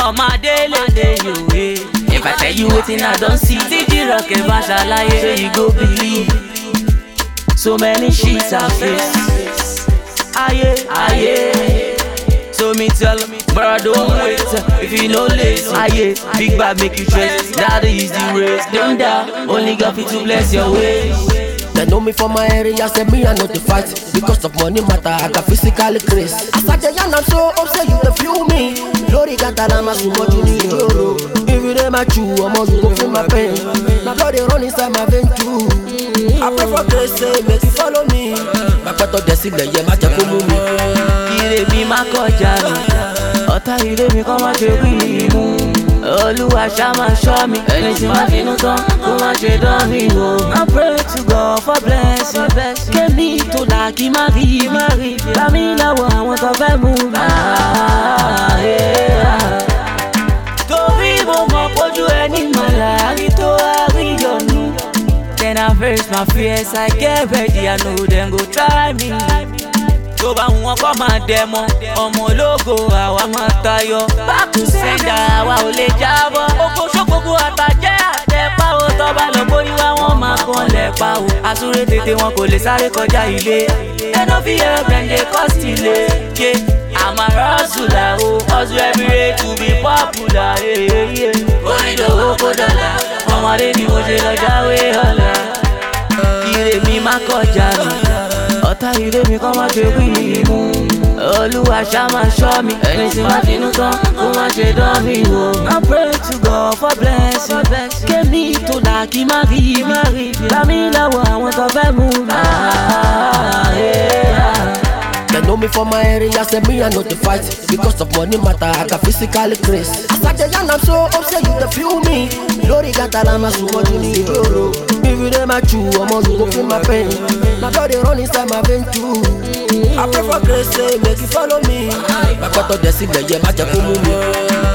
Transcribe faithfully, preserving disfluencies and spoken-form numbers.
Oh my daily day you way. If I tell you waiting I don't see, T G Rock and Basha lie, so you go believe. So many sheets I face. Aye, aye. So me tell me, bro, don't wait. If you know late, aye, big bad make you trace. That is the race. Don't doubt, only God fit to bless your ways. They know me from my area, say me I know the fight. Because of money matter, I got physically crazy. I said the young I'm so upset, you can feel me. Glory got that I'm a so much in the if you dey match you, I'm on you go feel my pain. My blood run inside my vein too. I pray for grace, say make you follow me. My better destiny, yeah, my jack will me. Ire mi ma kọjá mi, ọ̀tá ire mi kọ́ máa ṣe wí mi mú. Olúwa ṣá máa ṣọ́ mi, ẹni tí máa finú tán kó má ṣe dán mi wò. I pray to God for blessing, kémi tó là kí má rí mi. Bá mi lọ́wọ́ àwọn tó fẹ́ mú mi. Torí mo mọ̀ pójú ẹni mọ̀lá rí tó àríyànjú. Then I face my fears, I get ready, I know them go try me. Tó bá wọn kọ́ máa dẹmọ, ọmọ ológo àwa máa tayọ. Back to sender àwa ò lè jábọ́. Oko ṣókòkò àtàjẹ́ àtẹ̀pá o. Tó bá lọ borí wá wọ́n máa kàn lẹ́pa o. Àsúré tètè wọn kò lè sáré kọjá ilé. Ẹnu fi ẹ̀bẹ̀ǹdẹ̀ kọ́sì lè ké. Àmà rọ́ọ̀sùlà o, hustle every day to be popular. Onídòwò kó dọ́là, ọmọdé ni mo ṣe lọ jáwé ọ̀la. Ire mi má kọjá mi. Ọ̀tá ire mi kọ́ máa ṣe wí mi mú. Olúwa ṣá máa ṣọ́ mi, ẹni tí máa finú tán kó má ṣe dán mi wò. I pray to God for blessing, kémi tó là kí má rí mi. Bá mi lọ́wọ́ àwọn tó fẹ́ mú mi. They know me from my area, say me I know the fight. Because of money matter, I got physically crazy. I said the young I'm so upset, you can feel me. Glory got that I'm a so much in the if you dey match you, I'm on you go feel my pain. My blood run inside my vein too. I pray for grace, say make you follow me. My better destiny, yeah, my jack will move me.